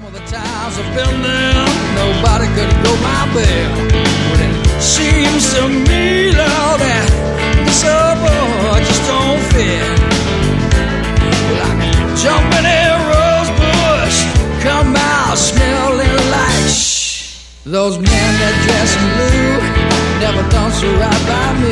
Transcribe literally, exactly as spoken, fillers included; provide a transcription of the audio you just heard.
of the times I've been there, nobody could go my bell. But it seems to me, Lord, that this old boy just don't fit. Like jumping in a rose bush, come out smelling like shh. Those men that dress in blue never done so right by me.